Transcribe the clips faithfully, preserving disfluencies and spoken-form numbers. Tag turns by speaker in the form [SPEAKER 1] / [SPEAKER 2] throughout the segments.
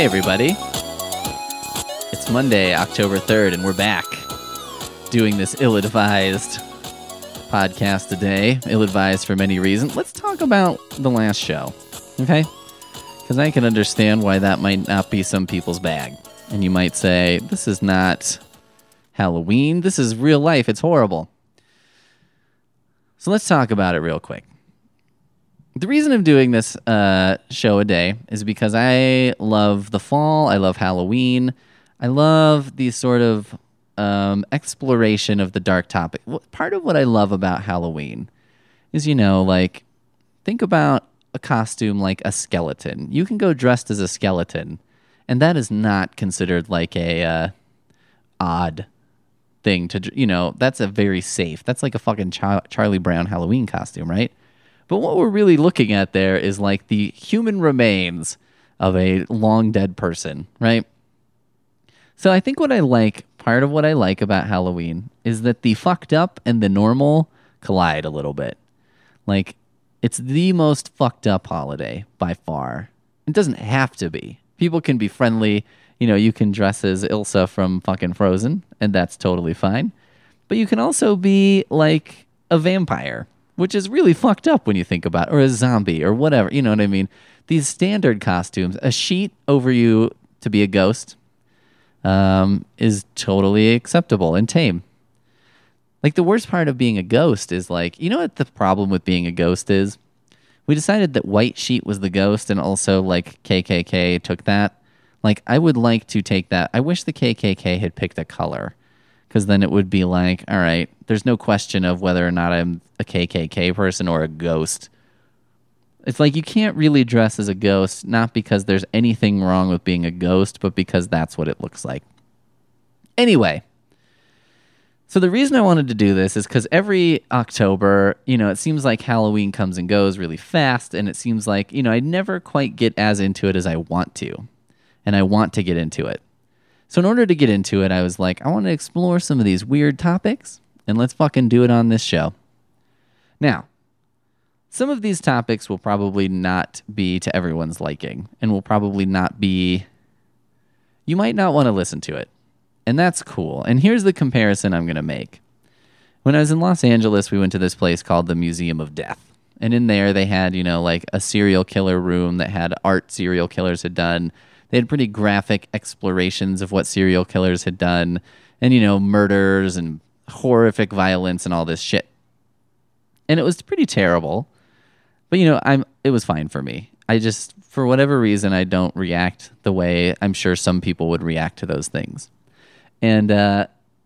[SPEAKER 1] Hey everybody, it's Monday, October third, and we're back doing this ill-advised podcast today. Ill-advised for many reasons. Let's talk about the last show, okay? Because I can understand why that might not be some people's bag. And you might say, this is not Halloween, this is real life, it's horrible. So let's talk about it real quick. The reason I'm doing this uh, show a day is because I love the fall. I love Halloween. I love the sort of um, exploration of the dark topic. Part of what I love about Halloween is, you know, like, think about a costume like a skeleton. You can go dressed as a skeleton, and that is not considered like a uh, odd thing to, you know, that's a very safe. That's like a fucking Char- Charlie Brown Halloween costume, right? But what we're really looking at there is like the human remains of a long dead person, right? So I think what I like, part of what I like about Halloween is that the fucked up and the normal collide a little bit. Like, it's the most fucked up holiday by far. It doesn't have to be. People can be friendly. You know, you can dress as Elsa from fucking Frozen, and that's totally fine. But you can also be like a vampire, which is really fucked up when you think about it, or a zombie, or whatever, you know what I mean? These standard costumes, a sheet over you to be a ghost, um, is totally acceptable and tame. Like, the worst part of being a ghost is, like, you know what the problem with being a ghost is? We decided that white sheet was the ghost, and also, like, K K K took that. Like, I would like to take that. I wish the K K K had picked a color, because then it would be like, all right, there's no question of whether or not I'm a K K K person or a ghost. It's like you can't really dress as a ghost, not because there's anything wrong with being a ghost, but because that's what it looks like. Anyway, so the reason I wanted to do this is because every October, you know, it seems like Halloween comes and goes really fast, and it seems like, you know, I never quite get as into it as I want to, and I want to get into it. So in order to get into it, I was like, I want to explore some of these weird topics, and let's fucking do it on this show. Now, some of these topics will probably not be to everyone's liking, and will probably not be... You might not want to listen to it, and that's cool. And here's the comparison I'm going to make. When I was in Los Angeles, we went to this place called the Museum of Death. And in there, they had, you know, like a serial killer room that had art serial killers had done. They had pretty graphic explorations of what serial killers had done, and, you know, murders and horrific violence and all this shit. And it was pretty terrible, but, you know, I'm it was fine for me. I just, for whatever reason, I don't react the way I'm sure some people would react to those things. And uh,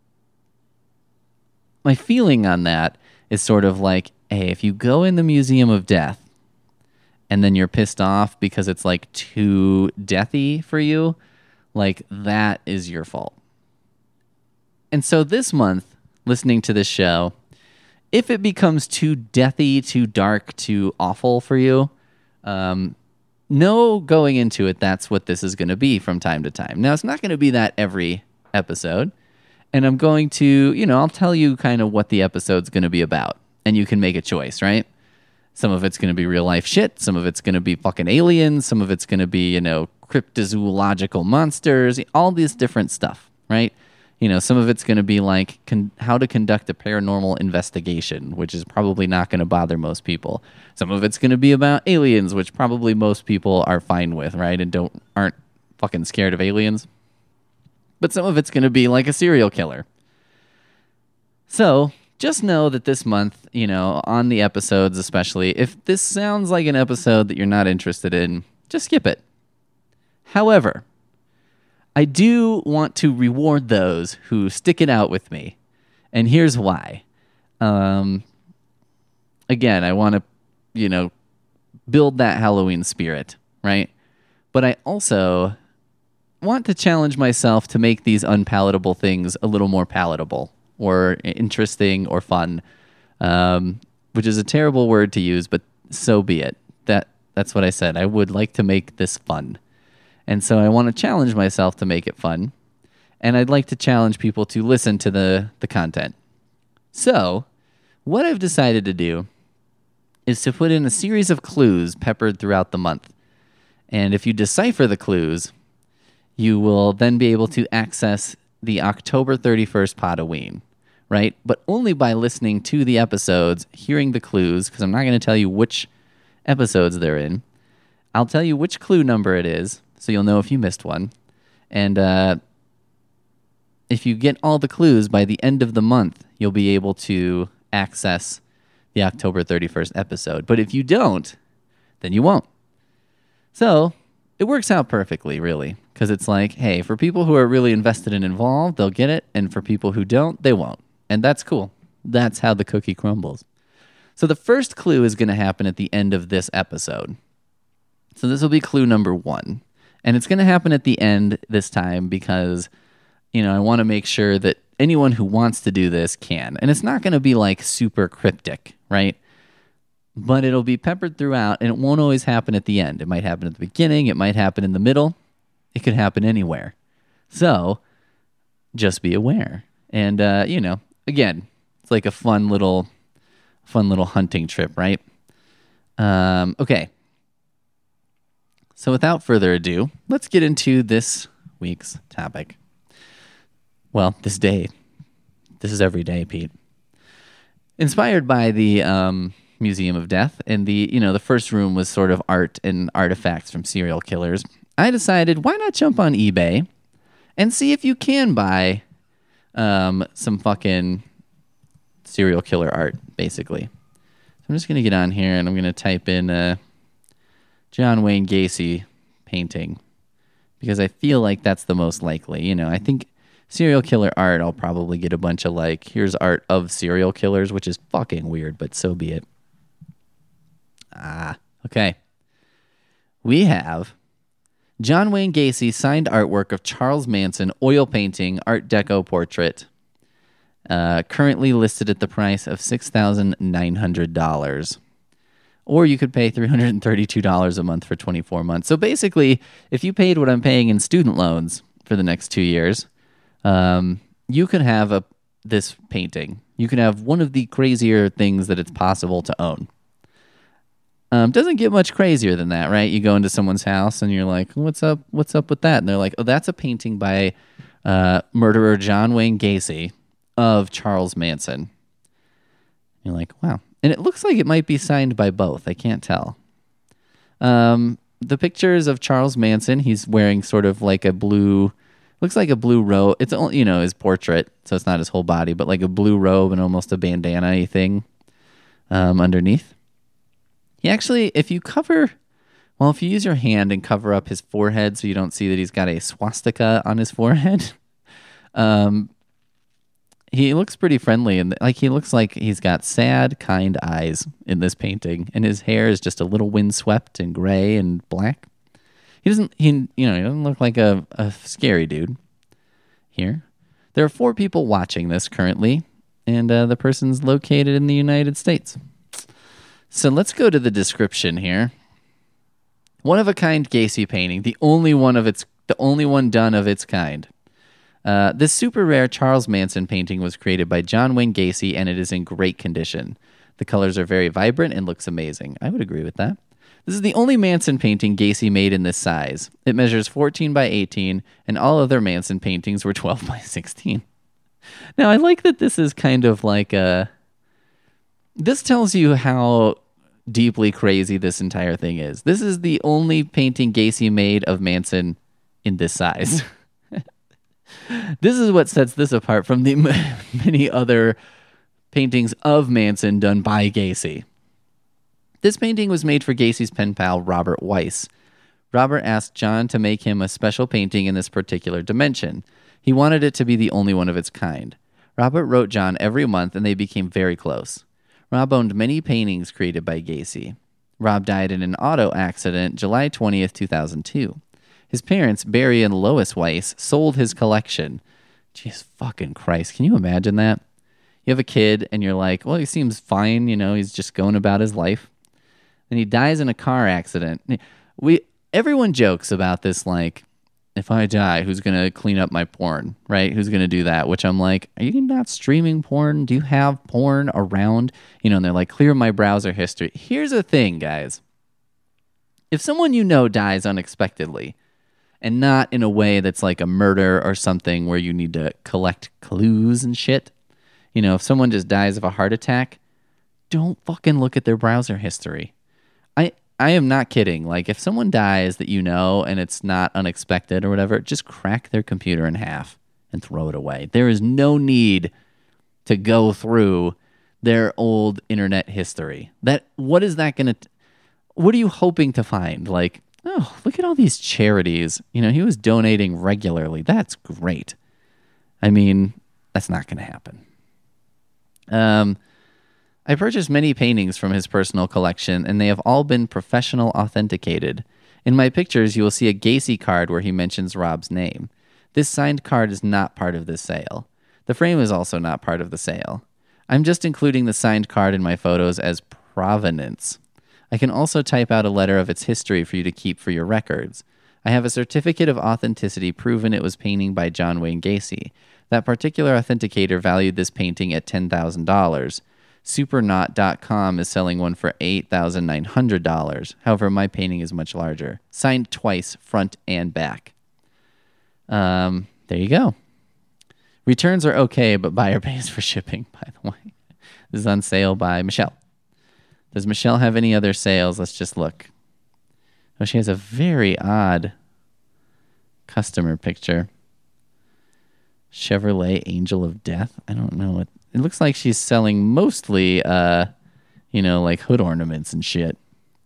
[SPEAKER 1] my feeling on that is sort of like, hey, if you go in the Museum of Death, and then you're pissed off because it's like too deathy for you, like that is your fault. And so this month, listening to this show, if it becomes too deathy, too dark, too awful for you, um, know going into it that's what this is going to be from time to time. Now, it's not going to be that every episode, and I'm going to, you know, I'll tell you kind of what the episode's going to be about, and you can make a choice, right? Some of it's going to be real life shit. Some of it's going to be fucking aliens. Some of it's going to be, you know, cryptozoological monsters, all this different stuff, right? You know, some of it's going to be like con- how to conduct a paranormal investigation, which is probably not going to bother most people. Some of it's going to be about aliens, which probably most people are fine with, right? And don't aren't fucking scared of aliens. But some of it's going to be like a serial killer. So just know that this month, you know, on the episodes especially, if this sounds like an episode that you're not interested in, just skip it. However, I do want to reward those who stick it out with me. And here's why. Um, again, I want to, you know, build that Halloween spirit, right? But I also want to challenge myself to make these unpalatable things a little more palatable, or interesting, or fun, um, which is a terrible word to use, but so be it. That that's what I said. I would like to make this fun. And so I want to challenge myself to make it fun. And I'd like to challenge people to listen to the, the content. So what I've decided to do is to put in a series of clues peppered throughout the month. And if you decipher the clues, you will then be able to access the October thirty-first Podoween, right? But only by listening to the episodes, hearing the clues, because I'm not going to tell you which episodes they're in. I'll tell you which clue number it is, so you'll know if you missed one. And uh, if you get all the clues by the end of the month, you'll be able to access the October thirty-first episode. But if you don't, then you won't. So it works out perfectly, really, because it's like, hey, for people who are really invested and involved, they'll get it. And for people who don't, they won't. And that's cool. That's how the cookie crumbles. So the first clue is going to happen at the end of this episode. So this will be clue number one. And it's going to happen at the end this time because, you know, I want to make sure that anyone who wants to do this can. And it's not going to be like super cryptic, right? But it'll be peppered throughout, and it won't always happen at the end. It might happen at the beginning. It might happen in the middle. It could happen anywhere. So just be aware. And, uh, you know, again, it's like a fun little, fun little hunting trip, right? Um, okay. So without further ado, let's get into this week's topic. Well, this day. This is every day, Pete. Inspired by the um, Museum of Death, and the, you know, the first room was sort of art and artifacts from serial killers, I decided, why not jump on eBay and see if you can buy um, some fucking serial killer art, basically. So I'm just going to get on here, and I'm going to type in uh, John Wayne Gacy painting, because I feel like that's the most likely. You know, I think serial killer art, I'll probably get a bunch of like, here's art of serial killers, which is fucking weird, but so be it. Ah, okay. We have John Wayne Gacy signed artwork of Charles Manson oil painting Art Deco portrait, uh, currently listed at the price of six thousand nine hundred dollars. Or you could pay three hundred thirty-two dollars a month for twenty-four months. So basically, if you paid what I'm paying in student loans for the next two years, um, you could have a this painting. You can have one of the crazier things that it's possible to own. Um, doesn't get much crazier than that, right? You go into someone's house and you're like, "What's up? What's up with that?" And they're like, "Oh, that's a painting by uh, murderer John Wayne Gacy of Charles Manson." You're like, "Wow." And it looks like it might be signed by both. I can't tell. Um, the pictures of Charles Manson, he's wearing sort of like a blue, looks like a blue robe. It's, you know, his portrait, so it's not his whole body, but like a blue robe and almost a bandana-y thing um, underneath. He actually, if you cover, well, if you use your hand and cover up his forehead so you don't see that he's got a swastika on his forehead, um, he looks pretty friendly, and like he looks like he's got sad, kind eyes in this painting, and his hair is just a little windswept and gray and black. He doesn't, he you know, he doesn't look like a, a scary dude. Here, there are four people watching this currently, and uh, the person's located in the United States. So let's go to the description here. One of a kind Gacy painting, the only one of its, the only one done of its kind. Uh, this super rare Charles Manson painting was created by John Wayne Gacy, and it is in great condition. The colors are very vibrant and looks amazing. I would agree with that. This is the only Manson painting Gacy made in this size. It measures fourteen by eighteen, and all other Manson paintings were twelve by sixteen. Now, I like that this is kind of like a... This tells you how deeply crazy this entire thing is. This is the only painting Gacy made of Manson in this size. This is what sets this apart from the many other paintings of Manson done by Gacy. This painting was made for Gacy's pen pal, Robert Weiss. Robert asked John to make him a special painting in this particular dimension. He wanted it to be the only one of its kind. Robert wrote John every month, and they became very close. Rob owned many paintings created by Gacy. Rob died in an auto accident July twentieth, two thousand two. His parents, Barry and Lois Weiss, sold his collection. Jeez fucking Christ, can you imagine that? You have a kid, and you're like, well, he seems fine, you know, he's just going about his life. Then he dies in a car accident. We Everyone jokes about this, like, if I die, who's going to clean up my porn, right? Who's going to do that? Which I'm like, are you not streaming porn? Do you have porn around? You know, and they're like, clear my browser history. Here's the thing, guys. If someone you know dies unexpectedly, and not in a way that's like a murder or something where you need to collect clues and shit. You know, if someone just dies of a heart attack, don't fucking look at their browser history. I I am not kidding. Like, if someone dies that you know and it's not unexpected or whatever, just crack their computer in half and throw it away. There is no need to go through their old internet history. That what is that going to what are you hoping to find? Like, oh, look at all these charities. You know, he was donating regularly. That's great. I mean, that's not going to happen. Um I purchased many paintings from his personal collection, and they have all been professional authenticated. In my pictures, you will see a Gacy card where he mentions Rob's name. This signed card is not part of this sale. The frame is also not part of the sale. I'm just including the signed card in my photos as provenance. I can also type out a letter of its history for you to keep for your records. I have a certificate of authenticity proving it was painting by John Wayne Gacy. That particular authenticator valued this painting at ten thousand dollars. Supernaut dot com is selling one for eight thousand nine hundred dollars. However, my painting is much larger. Signed twice, front and back. Um, there you go. Returns are okay, but buyer pays for shipping, by the way. This is on sale by Michelle. Does Michelle have any other sales? Let's just look. Oh, she has a very odd customer picture. Chevrolet Angel of Death. I don't know what... It looks like she's selling mostly, uh, you know, like hood ornaments and shit.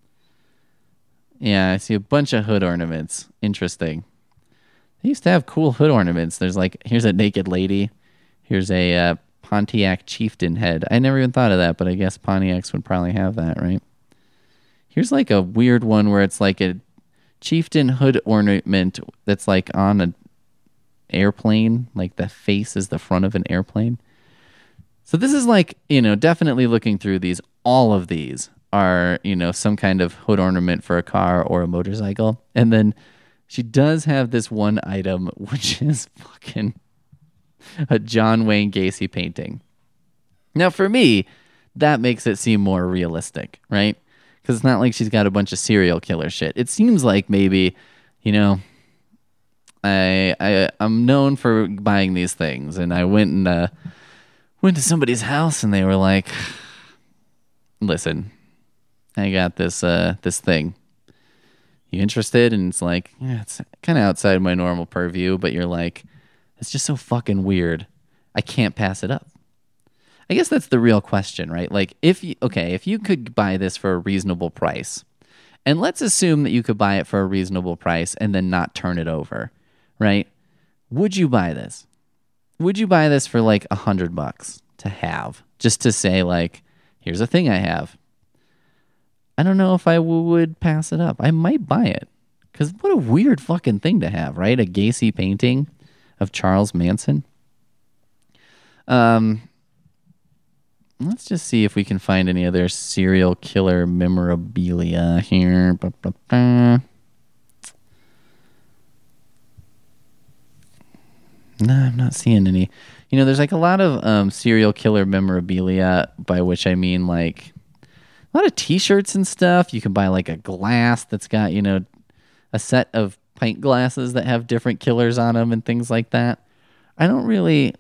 [SPEAKER 1] Yeah, I see a bunch of hood ornaments. Interesting. They used to have cool hood ornaments. There's like, here's a naked lady. Here's a uh, Pontiac chieftain head. I never even thought of that, but I guess Pontiacs would probably have that, right? Here's like a weird one where it's like a chieftain hood ornament that's like on an airplane. Like the face is the front of an airplane. So this is like, you know, definitely looking through these, all of these are, you know, some kind of hood ornament for a car or a motorcycle. And then she does have this one item, which is fucking a John Wayne Gacy painting. Now, for me, that makes it seem more realistic, right? Because it's not like she's got a bunch of serial killer shit. It seems like maybe, you know, I, I, I'm known for buying these things, and I went and... Uh, Went to somebody's house and they were like, listen, I got this uh, this thing. You interested? And it's like, yeah, it's kind of outside my normal purview, but you're like, it's just so fucking weird. I can't pass it up. I guess that's the real question, right? Like, if you, okay, if you could buy this for a reasonable price, and let's assume that you could buy it for a reasonable price and then not turn it over, right? Would you buy this? Would you buy this for like a hundred bucks to have? Just to say like, here's a thing I have. I don't know if I w- would pass it up. I might buy it. Because what a weird fucking thing to have, right? A Gacy painting of Charles Manson. Um, let's just see if we can find any other serial killer memorabilia here. Ba-ba-ba. No, I'm not seeing any. You know, there's like a lot of um, serial killer memorabilia, by which I mean like a lot of t-shirts and stuff. You can buy like a glass that's got, you know, a set of pint glasses that have different killers on them and things like that. I don't really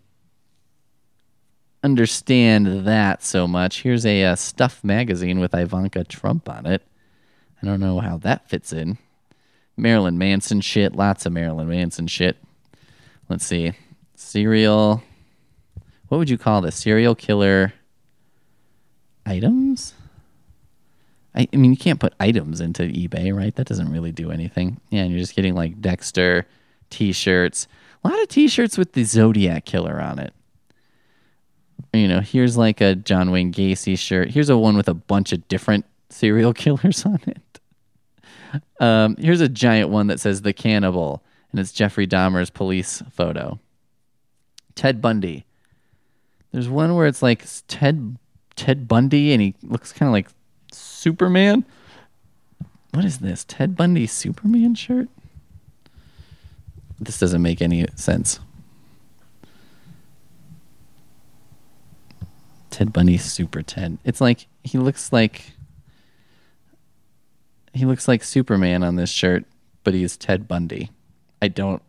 [SPEAKER 1] understand that so much. Here's a uh, Stuff magazine with Ivanka Trump on it. I don't know how that fits in. Marilyn Manson shit. Lots of Marilyn Manson shit. Let's see. Serial. What would you call this? Serial killer items? I, I mean, you can't put items into eBay, right? That doesn't really do anything. Yeah, and you're just getting like Dexter t-shirts. A lot of t-shirts with the Zodiac killer on it. You know, here's like a John Wayne Gacy shirt. Here's a one with a bunch of different serial killers on it. Um, here's a giant one that says The Cannibal. And it's Jeffrey Dahmer's police photo. Ted Bundy. There's one where it's like Ted Ted Bundy, and he looks kind of like Superman. What is this? Ted Bundy Superman shirt? This doesn't make any sense. Ted Bundy Super Ted. It's like he looks like he looks like Superman on this shirt, but he's Ted Bundy. I don't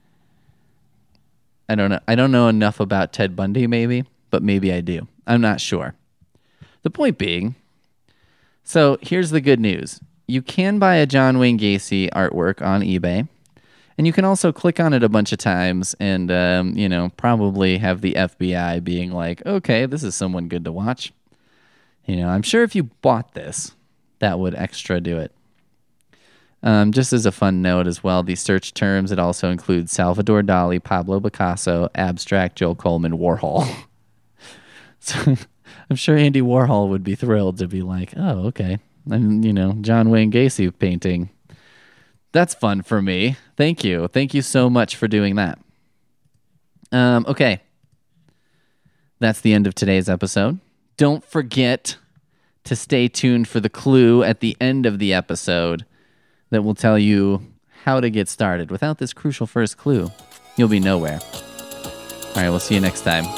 [SPEAKER 1] I don't know. I don't know enough about Ted Bundy maybe, but maybe I do. I'm not sure. The point being, so here's the good news. You can buy a John Wayne Gacy artwork on eBay, and you can also click on it a bunch of times and, um, you know, probably have the F B I being like, okay, this is someone good to watch. You know, I'm sure if you bought this, that would extra do it. Um, just as a fun note as well, these search terms, it also includes Salvador Dali, Pablo Picasso, abstract, Joe Coleman, Warhol. So I'm sure Andy Warhol would be thrilled to be like, oh, okay. And, you know, John Wayne Gacy painting. That's fun for me. Thank you. Thank you so much for doing that. Um, okay. That's the end of today's episode. Don't forget to stay tuned for the clue at the end of the episode that will tell you how to get started. Without this crucial first clue, you'll be nowhere. All right, we'll see you next time.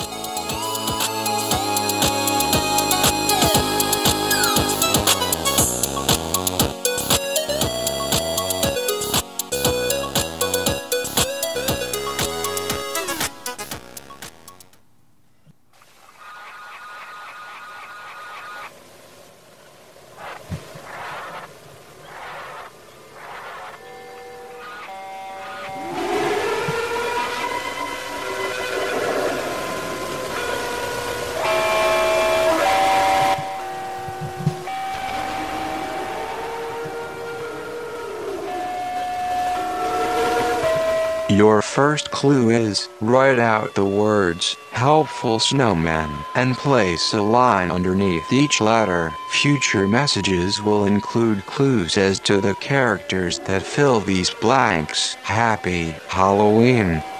[SPEAKER 2] Your first clue is, write out the words, helpful snowman, and place a line underneath each letter. Future messages will include clues as to the characters that fill these blanks. Happy Halloween!